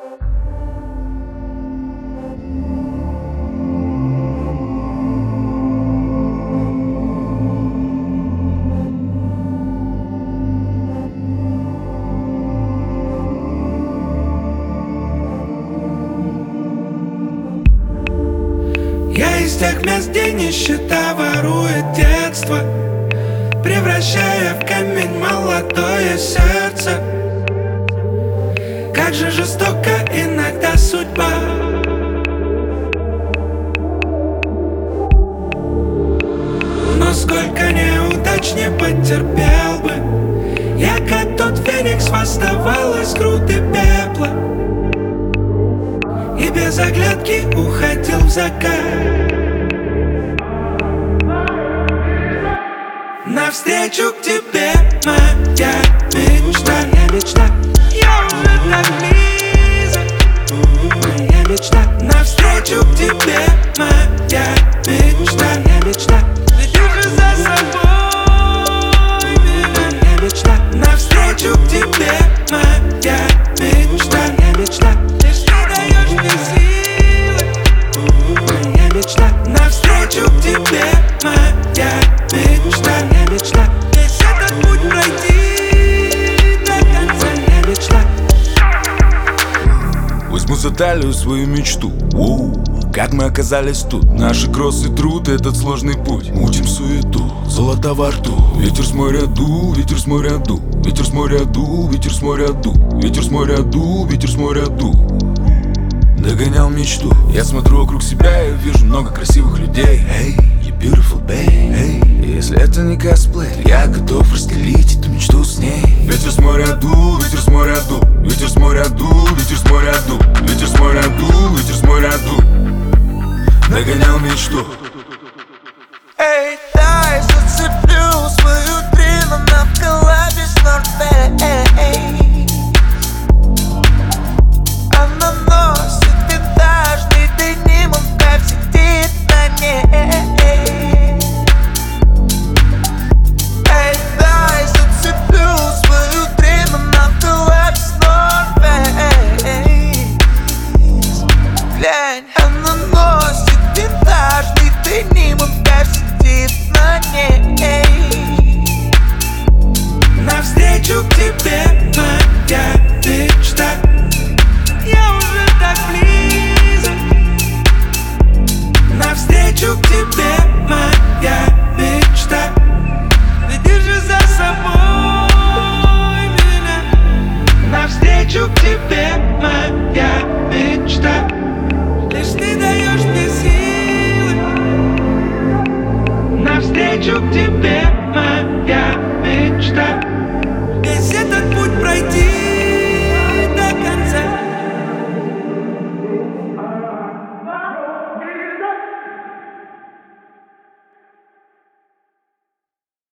Я из тех мест, где нищета ворует детство, превращая в камень молодое сердце. Как же жестока иногда судьба. Но сколько неудач не потерпел бы я, как тот феникс, восставал из груды пепла и без оглядки уходил в закат. Навстречу к тебе моя мечта, моя мечта. Я уже так близок, моя мечта. Навстречу к тебе моя мечта, моя мечта. Веди же за собой меня, моя мечта. Навстречу к тебе моя мечта, моя мечта. Лишь ты даешь мне силы, моя мечта. Навстречу к тебе моя мечта, моя мечта. Весь этот путь пройти до конца, моя мечта. Возьму за талию свою мечту. Как мы оказались тут? Наши кросс и труд, этот сложный путь. Мутим суету, золото во рту. Ветер с моря ду, ветер с моря ду. Ветер с моря ду, ветер с моря ду. Ветер с моря ду, ветер с моря ду. Догонял мечту. Я смотрю вокруг себя и вижу много красивых людей. Hey, you beautiful babe. Hey, если это не косплей, я готов разделить эту мечту с ней. Ветер с моря ду, ветер с моря ду. Ветер с моря ду, ветер с моря ду. Ветер с моря ду, ветер с моря ду. Догонял мечту. Эй, дай зацеплю свою дрину на коллабе с Норфей. Она носит винтажный деним, он как сидит на ней. Эй, дай зацеплю свою дрину на коллабе с Норфей. Глянь, она носит винтажный деним, он как сидит на ней. Навстречу к тебе моя мечта. Я уже так близок. Навстречу к тебе моя мечта. Веди же за собой меня. Навстречу к тебе моя мечта. Лишь ты даешь мне силы. Навстречу к тебе